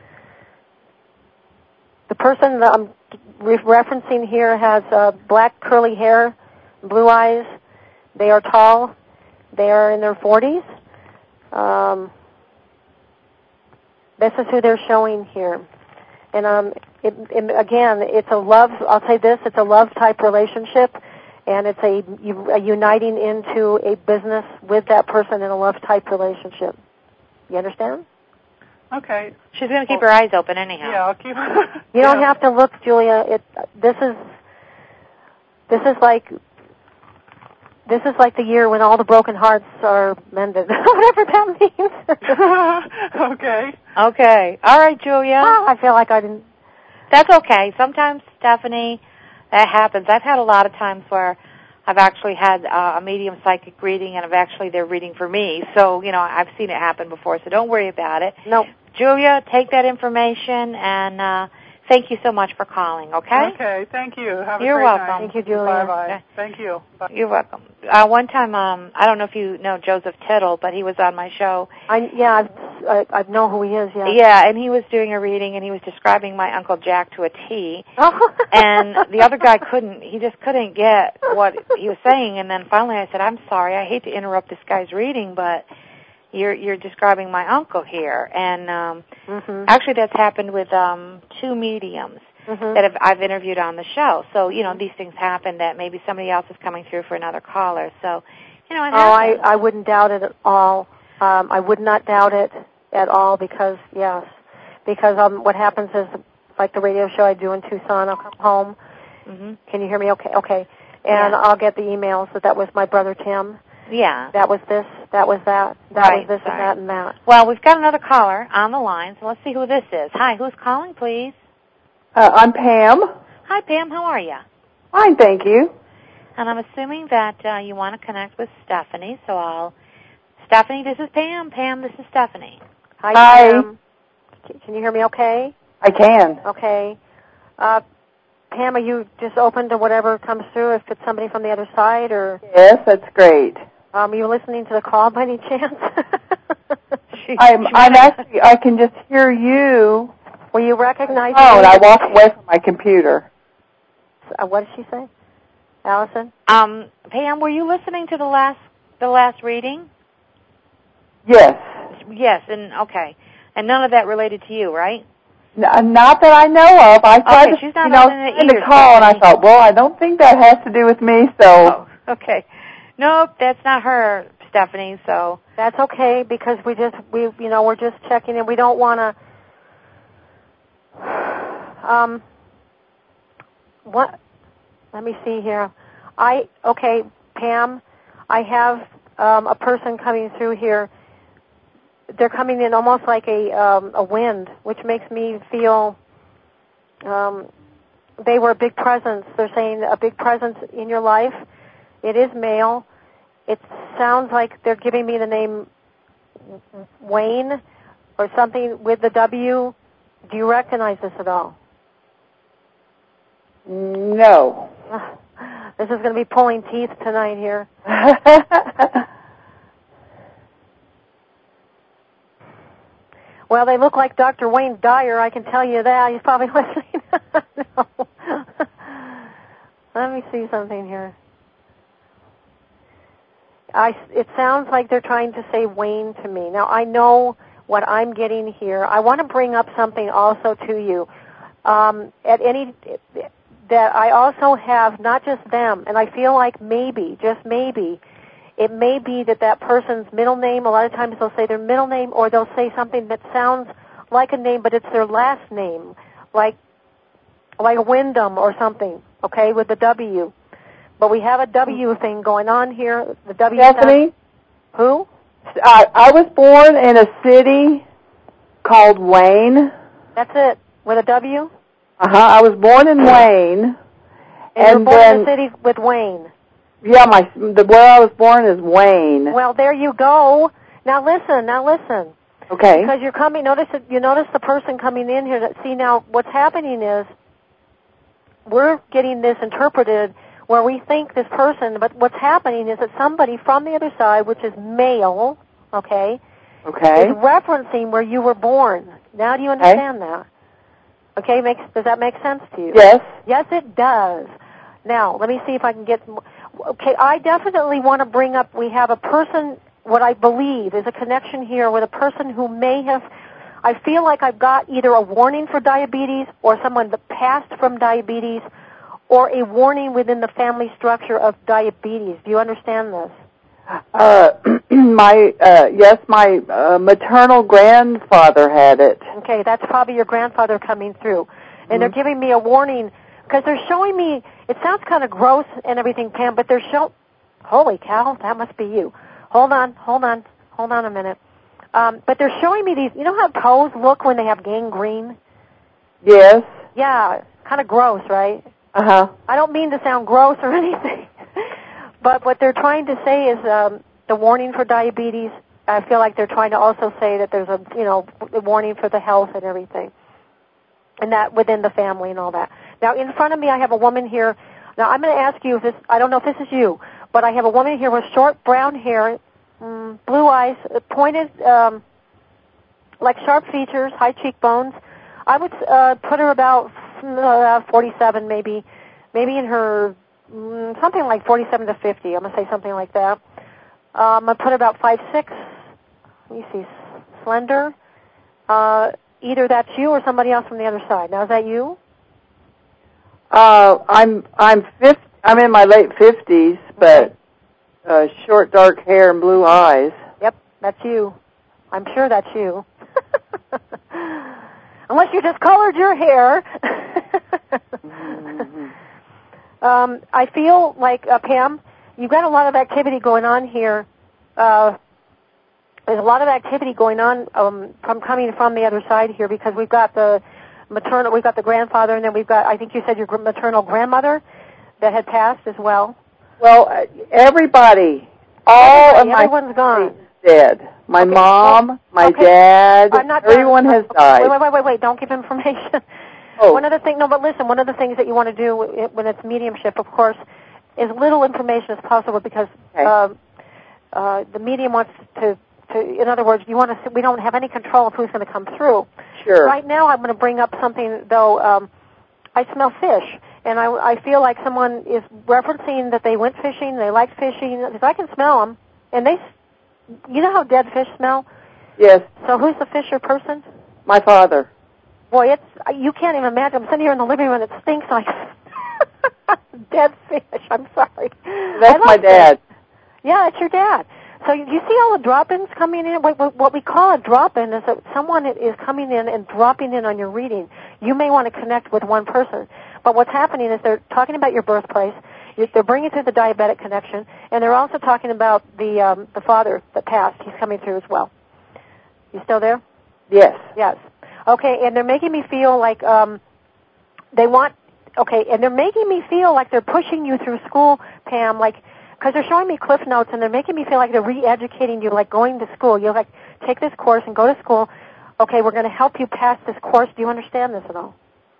The person that I'm re- referencing here has uh, black curly hair, blue eyes. They are tall. They are in their forties. Um, this is who they're showing here. And um, it, it, again, it's a love, I'll say this, it's a love-type relationship, and it's a, a uniting into a business with that person in a love-type relationship. You understand? Okay. She's going to keep well, her eyes open anyhow. Yeah, I'll keep. You don't yeah. have to look, Julia. It. This is. This is like. This is like the year when all the broken hearts are mended. Whatever that means. Okay. Okay. All right, Julia. Well, I feel like I didn't. That's okay. Sometimes, Stephanie, that happens. I've had a lot of times where I've actually had uh, a medium psychic reading, and I've actually they're reading for me. So, you know, I've seen it happen before, so don't worry about it. No. Julia, take that information, and uh, thank you so much for calling, okay? Okay, thank you. Have You're a great welcome. night. Thank you, Julia. Bye-bye. Okay. Thank you. Bye. You're welcome. Uh, one time, um, I don't know if you know Joseph Tittle, but he was on my show. I Yeah, I've, I, I know who he is, yeah. Yeah, and he was doing a reading, and he was describing my Uncle Jack to a T. Oh. And the other guy couldn't, he just couldn't get what he was saying. And then finally I said, I'm sorry, I hate to interrupt this guy's reading, but you're you're describing my uncle here. And um, mm-hmm. actually that's happened with um, two mediums mm-hmm. that have, I've interviewed on the show. So, you know, these things happen that maybe somebody else is coming through for another caller. So, you know, it Oh, happens. I, I wouldn't doubt it at all. Um, I would not doubt it at all because, yes, because um, what happens is, like the radio show I do in Tucson, I'll come home. Mm-hmm. Can you hear me? Okay, okay. And yeah. I'll get the emails that that was my brother Tim. Yeah. That was this, that was that, that right, was this sorry. and that and that. Well, we've got another caller on the line, so let's see who this is. Hi, who's calling, please? Uh, I'm Pam. Hi, Pam. How are you? Fine, thank you. And I'm assuming that uh, you want to connect with Stephanie, so I'll... Stephanie, this is Pam. Pam, this is Stephanie. Hi, Hi. Pam. Can you hear me okay? I can. Okay. Uh, Pam, are you just open to whatever comes through, if it's somebody from the other side, or... Yes, that's great. Um, are you listening to the call by any chance? she, I'm, she I'm actually, I can just hear you. Will you recognize Oh, me? and I walk away from my computer. Uh, what did she say? Allison? Um, Pam, were you listening to the last the last reading? Yes. Yes, and okay. And none of that related to you, right? N- not that I know of. I tried okay, to, she's not you know, trying to call, and I thought, well, I don't think that has to do with me, so... Oh, okay. Nope, that's not her, Stephanie, so... That's okay, because we just, we, you know, we're just checking in. We don't want to... Um, what? Let me see here. I, okay, Pam, I have um, a person coming through here. They're coming in almost like a um, a wind, which makes me feel um, they were a big presence. They're saying a big presence in your life. It is male. It sounds like they're giving me the name Wayne or something with the W. Do you recognize this at all? No. This is going to be pulling teeth tonight here. Well, they look like Doctor Wayne Dyer, I can tell you that. He's probably listening. No. Let me see something here. I, it sounds like they're trying to say Wayne to me. Now, I know what I'm getting here. I want to bring up something also to you. Um, at any that I also have not just them, and I feel like maybe, just maybe, it may be that that person's middle name, a lot of times they'll say their middle name, or they'll say something that sounds like a name, but it's their last name, like like a Wyndham or something, okay, with the W. But we have a W thing going on here. The W. Stephanie? Sounds, who? I, I was born in a city called Wayne. That's it, with a W? Uh-huh, I was born in Wayne. And, and you're born then, in a city with Wayne. Yeah, my the where I was born is Wayne. Well, there you go. Now listen, now listen. Okay. Because you're coming, notice that you notice the person coming in here that, see now, what's happening is we're getting this interpreted where we think this person, but what's happening is that somebody from the other side, which is male, okay, Okay. is referencing where you were born. Now do you understand that? Okay, makes, does that make sense to you? Yes. Yes, it does. Now, let me see if I can get, okay, I definitely want to bring up, we have a person, what I believe is a connection here with a person who may have, I feel like I've got either a warning for diabetes or someone that passed from diabetes or a warning within the family structure of diabetes. Do you understand this? Uh, my, uh, yes, my uh, maternal grandfather had it. Okay, that's probably your grandfather coming through. And Mm-hmm. they're giving me a warning because they're showing me, it sounds kind of gross and everything, Pam, but they're showing, holy cow, that must be you. Hold on, hold on, hold on a minute. Um, but they're showing me these, you know how toes look when they have gangrene? Yes. Yeah, kind of gross, right? Uh-huh. I don't mean to sound gross or anything, but what they're trying to say is um, the warning for diabetes. I feel like they're trying to also say that there's a, you know, a warning for the health and everything, and that within the family and all that. Now, in front of me, I have a woman here. Now, I'm going to ask you if this, I don't know if this is you, but I have a woman here with short brown hair, mm, blue eyes, pointed, um, like sharp features, high cheekbones. I would uh, put her about uh, forty-seven, maybe, maybe in her mm, something like forty-seven to fifty. I'm gonna say something like that. Um, I put her about five six. Let me see, slender. Uh, either that's you or somebody else from the other side. Now, is that you? Uh, I'm I'm fifty, I'm in my late fifties, but uh, short dark hair and blue eyes. Yep, that's you. I'm sure that's you. Unless you just colored your hair. Mm-hmm. um, I feel like, uh, Pam, you've got a lot of activity going on here. Uh, there's a lot of activity going on um, from coming from the other side here because we've got the maternal, we've got the grandfather, and then we've got, I think you said your maternal grandmother that had passed as well. Well, uh, everybody, all Everybody, of my everyone's gone. dead. My Okay, mom, well, my okay. dad, I'm not everyone done. has Okay, died. Wait, wait, wait, wait, wait. Don't give information. Oh. One of the things, no, but listen, one of the things that you want to do when it's mediumship, of course, is little information as possible because Okay. uh, uh, the medium wants to, to, in other words, you want to, we don't have any control of who's going to come through. Sure. Right now I'm going to bring up something, though, um, I smell fish, and I, I feel like someone is referencing that they went fishing, they liked fishing, because I can smell them, and they, you know how dead fish smell? Yes. So who's the fisher person? My father. Boy, it's, you can't even imagine. I'm sitting here in the living room and it stinks like dead fish. I'm sorry. That's my dad. Fish. Yeah, it's your dad. So you, you see all the drop-ins coming in? What, what, what we call a drop-in is that someone is coming in and dropping in on your reading. You may want to connect with one person. But what's happening is they're talking about your birthplace. They're bringing through the diabetic connection. And they're also talking about the um, the father that passed. He's coming through as well. You still there? Yes. Yes. Okay, and they're making me feel like um, they want, okay, and they're making me feel like they're pushing you through school, Pam, like, because they're showing me cliff notes and they're making me feel like they're re-educating you, like going to school. You're like, take this course and go to school. Okay, we're going to help you pass this course. Do you understand this at all?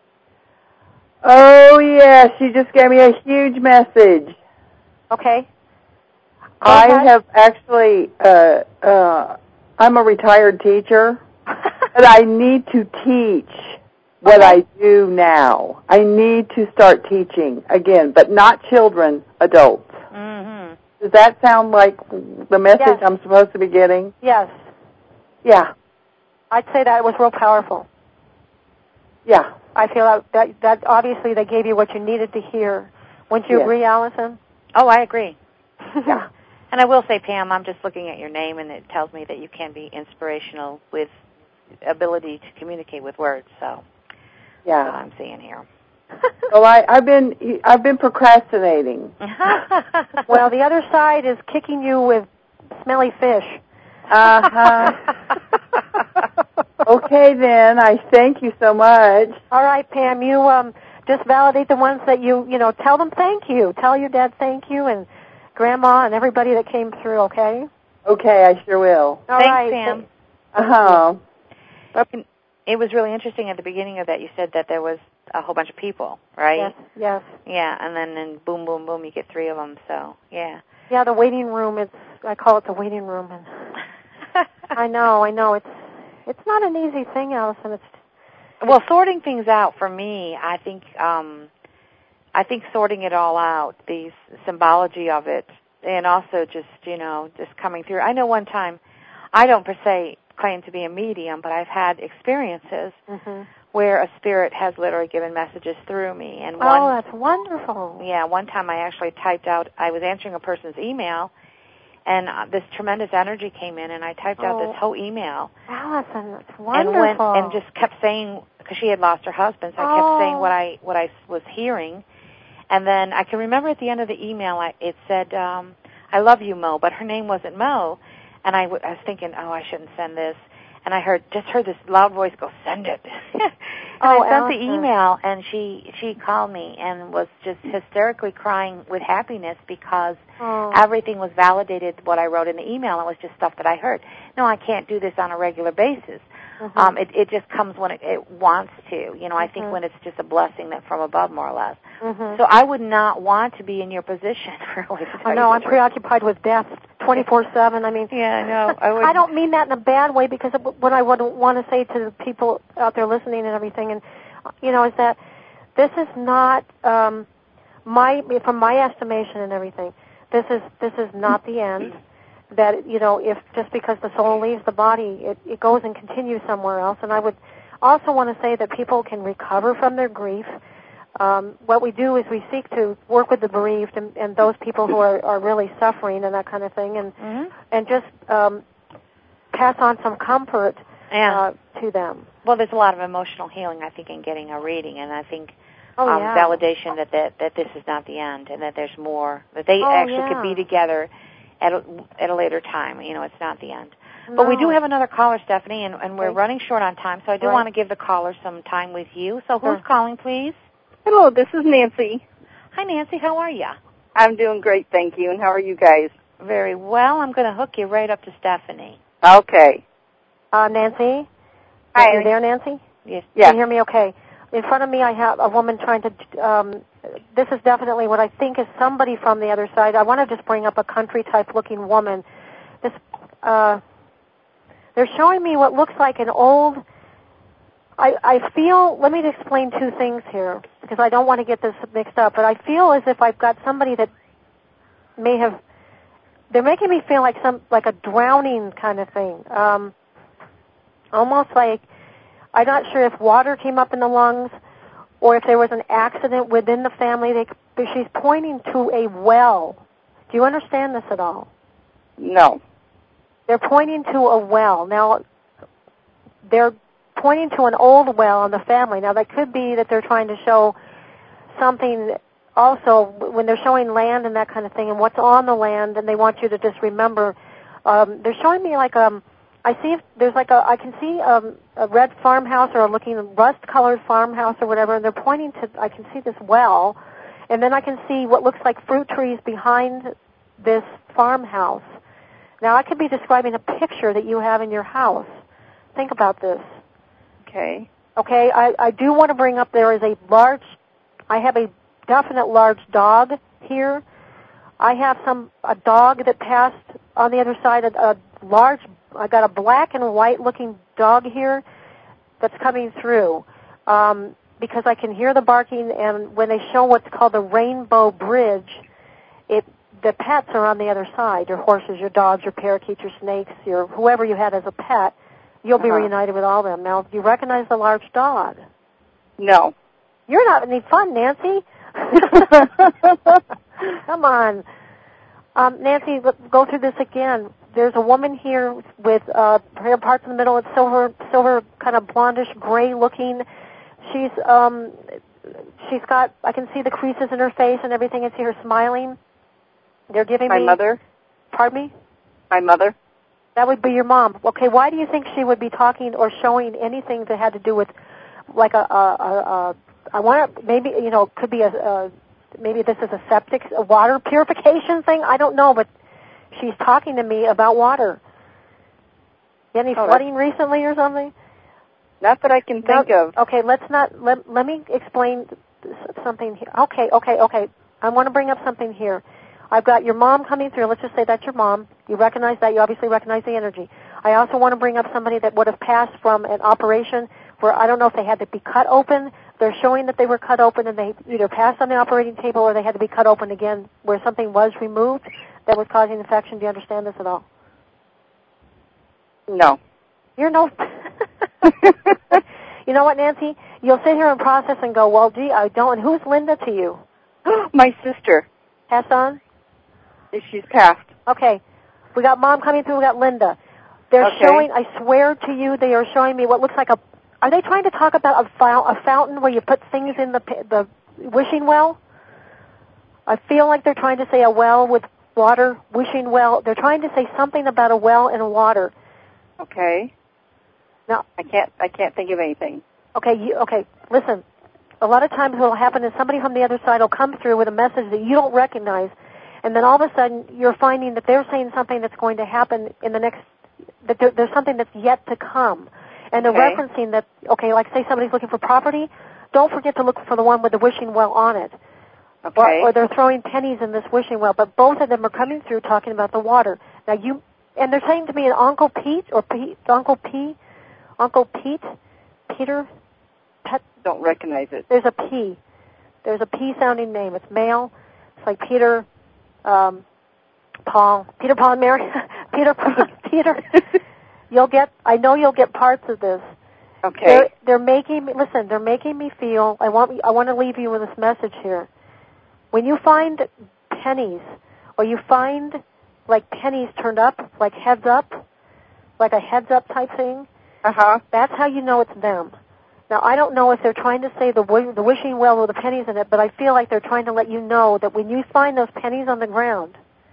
Oh, yes, she just gave me a huge message. Okay. Go I ahead. have actually, uh, uh, I'm a retired teacher, but I need to teach what Okay. I do now. I need to start teaching again, but not children, adults. Mm-hmm. Does that sound like the message Yes. I'm supposed to be getting? Yes. Yeah. I'd say that was real powerful. Yeah. I feel that, that, that obviously they gave you what you needed to hear. Wouldn't you Yes. agree, Allison? Oh, I agree. Yeah. And I will say, Pam, I'm just looking at your name, and it tells me that you can be inspirational with ability to communicate with words. So Yeah. that's what I'm seeing here. Well, I, I've been I've been procrastinating. Well, the other side is kicking you with smelly fish. Uh-huh. Okay, then. I thank you so much. All right, Pam, you um, just validate the ones that you, you know, tell them thank you. Tell your dad thank you and Grandma and everybody that came through, okay? Okay, I sure will. All Thanks, right. Pam. Oh. And it was really interesting at the beginning of that. You said that there was a whole bunch of people, right? Yes, yes. Yeah, and then and boom, boom, boom, you get three of them. So yeah. Yeah, the waiting room. It's I call it the waiting room, and I know, I know. It's it's not an easy thing, Allison. It's well, sorting things out for me. I think um, I think sorting it all out, the symbology of it, and also just you know just coming through. I know one time, I don't per se claim to be a medium, but I've had experiences mm-hmm. where a spirit has literally given messages through me. And oh, one, that's wonderful. Yeah, one time I actually typed out, I was answering a person's email, and uh, this tremendous energy came in, and I typed oh, out this whole email. Allison, that's wonderful. And went and just kept saying, because she had lost her husband, so I kept oh. saying what I what I was hearing. And then I can remember at the end of the email, I, it said, um, I love you, Mo, but her name wasn't Mo. And I, w- I was thinking, oh, I shouldn't send this. And I heard just heard this loud voice go, send it. and oh, I sent Allison. the email, and she she called me and was just hysterically crying with happiness because oh. everything was validated, what I wrote in the email. It was just stuff that I heard. No, I can't do this on a regular basis. Mm-hmm. Um, it, it just comes when it, it wants to. You know, I think mm-hmm. when it's just a blessing that from above, more or less. Mm-hmm. So I would not want to be in your position, really. Oh, no, I'm preoccupied with death twenty-four seven. I mean, yeah, no, I would. I don't mean that in a bad way, because what I would want to say to the people out there listening and everything, and you know, is that this is not um, my, from my estimation and everything. This is this is not the end. That, you know, if just because the soul leaves the body, it, it goes and continues somewhere else. And I would also want to say that people can recover from their grief. Um, what we do is we seek to work with the bereaved and, and those people who are, are really suffering and that kind of thing, and mm-hmm. and just um, pass on some comfort yeah. uh, to them. Well, there's a lot of emotional healing, I think, in getting a reading, and I think oh, um, yeah. validation that, that that this is not the end, and that there's more, that they oh, actually yeah. could be together at a, at a later time. You know, it's not the end. No. But we do have another caller, Stephanie, and, and we're okay. running short on time, so I do right. want to give the caller some time with you. So who's sure. calling, please? Hello, this is Nancy. Hi, Nancy. How are you? I'm doing great, thank you. And how are you guys? Very well. I'm going to hook you right up to Stephanie. Okay. Uh, Nancy? Hi. Are you there, Nancy? Yes. Yes. Can you hear me okay? In front of me I have a woman trying to, um, this is definitely what I think is somebody from the other side. I want to just bring up a country-type looking woman. This, uh, they're showing me what looks like an old, I, I feel, let me explain two things here, because I don't want to get this mixed up, but I feel as if I've got somebody that may have, they're making me feel like some, like a drowning kind of thing. Um, almost like, I'm not sure if water came up in the lungs or if there was an accident within the family. They, she's pointing to a well. Do you understand this at all? No. They're pointing to a well. Now, they're pointing to an old well in the family. Now, that could be that they're trying to show something also when they're showing land and that kind of thing and what's on the land, and they want you to just remember. Um, they're showing me like um, I see if there's like a, I can see um, a red farmhouse or a looking rust-colored farmhouse or whatever, and they're pointing to, I can see this well, and then I can see what looks like fruit trees behind this farmhouse. Now, I could be describing a picture that you have in your house. Think about this. Okay. Okay, I, I do want to bring up there is a large, I have a definite large dog here. I have some, a dog that passed on the other side, a, a large, I got a black and white looking dog here that's coming through. Um, because I can hear the barking, and when they show what's called the Rainbow Bridge, it, the pets are on the other side, your horses, your dogs, your parakeets, your snakes, your whoever you had as a pet, you'll be uh-huh. reunited with all of them. Now, do you recognize the large dog? No. You're not any fun, Nancy. Come on. Um, Nancy, go through this again. There's a woman here with uh, hair parts in the middle. It's silver, silver, kind of blondish, gray looking. She's um, she's got. I can see the creases in her face and everything. I see her smiling. They're giving My me. My mother. Pardon me. My mother. That would be your mom. Okay. Why do you think she would be talking or showing anything that had to do with, like a, a, a, a I want to maybe you know could be a, a maybe this is a septic, a water purification thing. I don't know, but she's talking to me about water. You had any Oh, flooding recently or something? Not that I can think no, of. Okay, let's not. Let let me explain something here. Okay, okay, okay. I want to bring up something here. I've got your mom coming through. Let's just say that's your mom. You recognize that. You obviously recognize the energy. I also want to bring up somebody that would have passed from an operation where I don't know if they had to be cut open. They're showing that they were cut open and they either passed on the operating table or they had to be cut open again where something was removed that was causing infection. Do you understand this at all? No. You're no... You know what, Nancy? You'll sit here and process and go, well, gee, I don't. And who's Linda to you? My sister. Passed on? She's passed. Okay. We got Mom coming through. We got Linda. They're Okay. showing, I swear to you, they are showing me what looks like a... Are they trying to talk about a, fou- a fountain where you put things in the the wishing well? I feel like they're trying to say a well with water, wishing well. They're trying to say something about a well and water. Okay. Now, I can't. I can't think of anything. Okay, you, okay, listen. A lot of times what will happen is somebody from the other side will come through with a message that you don't recognize, and then all of a sudden you're finding that they're saying something that's going to happen in the next, that there, there's something that's yet to come. And they're Okay. referencing that, okay, like say somebody's looking for property, don't forget to look for the one with the wishing well on it. Okay. Or, or they're throwing pennies in this wishing well, but both of them are coming through talking about the water. Now you, and they're saying to me, Uncle Pete, or Pete, Uncle P, Uncle Pete, Peter, Pet, Don't recognize it. there's a P. There's a P-sounding name. It's male. It's like Peter, um, Paul, Peter, Paul, and Mary, Peter, Peter. You'll get. I know you'll get parts of this. Okay. They're, they're making me listen. They're making me feel. I want. I want to leave you with this message here. When you find pennies, or you find like pennies turned up, like heads up, like a heads up type thing. Uh huh. That's how you know it's them. Now, I don't know if they're trying to say the w- the wishing well with the pennies in it, but I feel like they're trying to let you know that when you find those pennies on the ground,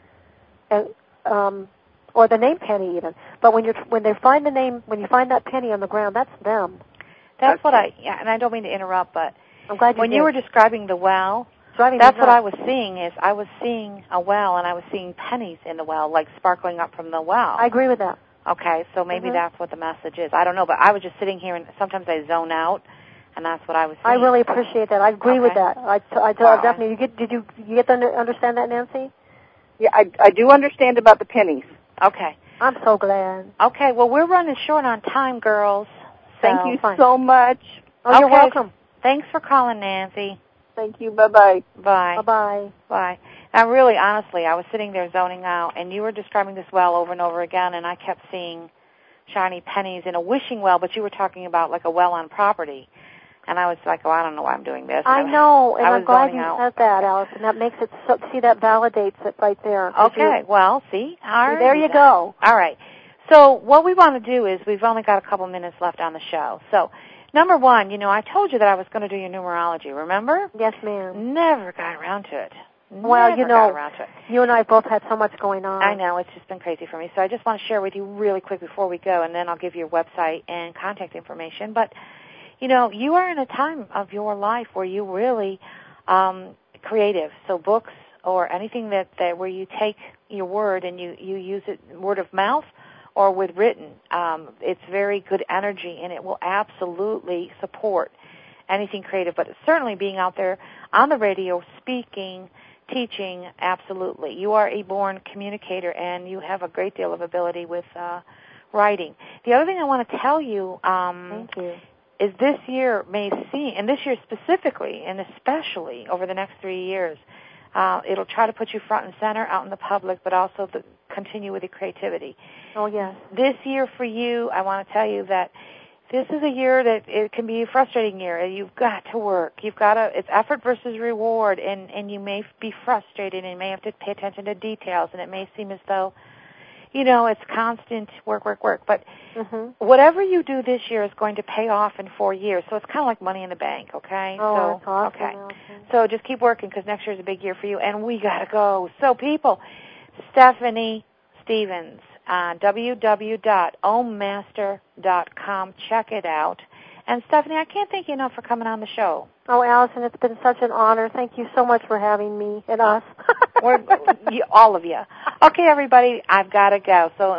and, um, or the name penny even, but when you when they find the name, when you find that penny on the ground, that's them. That's what I, yeah, and I don't mean to interrupt, but I'm glad you when did. you were describing the well, Driving that's me what I nuts. was seeing is I was seeing a well and I was seeing pennies in the well, like sparkling up from the well. I agree with that. Okay, so maybe Mhm. that's what the message is. I don't know, but I was just sitting here and sometimes I zone out, and that's what I was I seeing. really appreciate that. I agree with Okay. that. I, I, I Wow. definitely. You get, did you you get to under- understand that, Nancy? Yeah, I I do understand about the pennies. Okay. I'm so glad. Okay, well, we're running short on time, girls. Thank so- you fine. so much. Oh, you're Okay. welcome. Thanks for calling, Nancy. Thank you. Bye bye. Bye. Bye-bye. Bye. Now, really, honestly, I was sitting there zoning out, and you were describing this well over and over again, and I kept seeing shiny pennies in a wishing well, but you were talking about like a well on property. And I was like, oh, I don't know why I'm doing this. I And know, and I I'm was glad zoning you out. said that, Allison. That makes it so, see, that validates it right there. 'Cause Okay, you- well, see? All right. there you go. All right. So what we want to do is we've only got a couple minutes left on the show. So, number one, you know, I told you that I was going to do your numerology, remember? Yes, ma'am. Never got around to it. Well, Never you know, got around to it. You and I both had so much going on. I know, it's just been crazy for me. So I just want to share with you really quick before we go, and then I'll give you your website and contact information. But, you know, you are in a time of your life where you really um, creative. So books or anything that, that where you take your word and you, you use it word of mouth or with written, um, it's very good energy, and it will absolutely support anything creative. But certainly being out there on the radio, speaking, teaching, absolutely. You are a born communicator, and you have a great deal of ability with uh, writing. The other thing I want to tell you, um, Thank you. is this year may see, and this year specifically, and especially over the next three years, uh, it'll try to put you front and center out in the public, but also the, continue with your creativity. Oh, yes. This year for you, I want to tell you that this is a year that it can be a frustrating year. You've got to work. You've got to, it's effort versus reward, and, and you may be frustrated and you may have to pay attention to details, and it may seem as though, you know, it's constant work, work, work. But Mm-hmm. whatever you do this year is going to pay off in four years. So it's kind of like money in the bank, okay? Oh, so, that's awesome, okay. Allison. So just keep working because next year is a big year for you, and we got to go. So, people, Stephanie Stevens, uh, w w w dot om master dot com. Check it out. And, Stephanie, I can't thank you enough for coming on the show. Oh, Allison, it's been such an honor. Thank you so much for having me and us. We're, you, all of you. Okay, everybody, I've got to go. So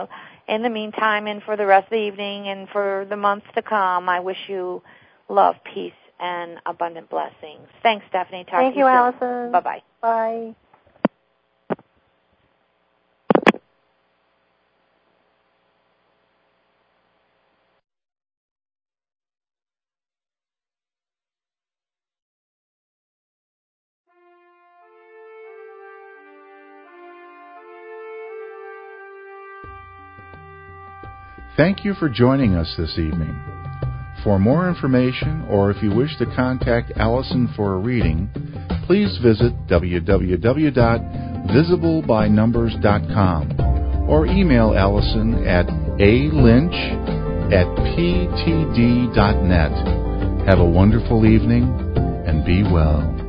in the meantime and for the rest of the evening and for the months to come, I wish you love, peace, and abundant blessings. Thanks, Stephanie. Talk Thank to you, you, soon. Allison. Bye-bye. Bye. Thank you for joining us this evening. For more information, or if you wish to contact Allison for a reading, please visit w w w dot visible by numbers dot com or email Allison at a lynch at p t d dot net. Have a wonderful evening and be well.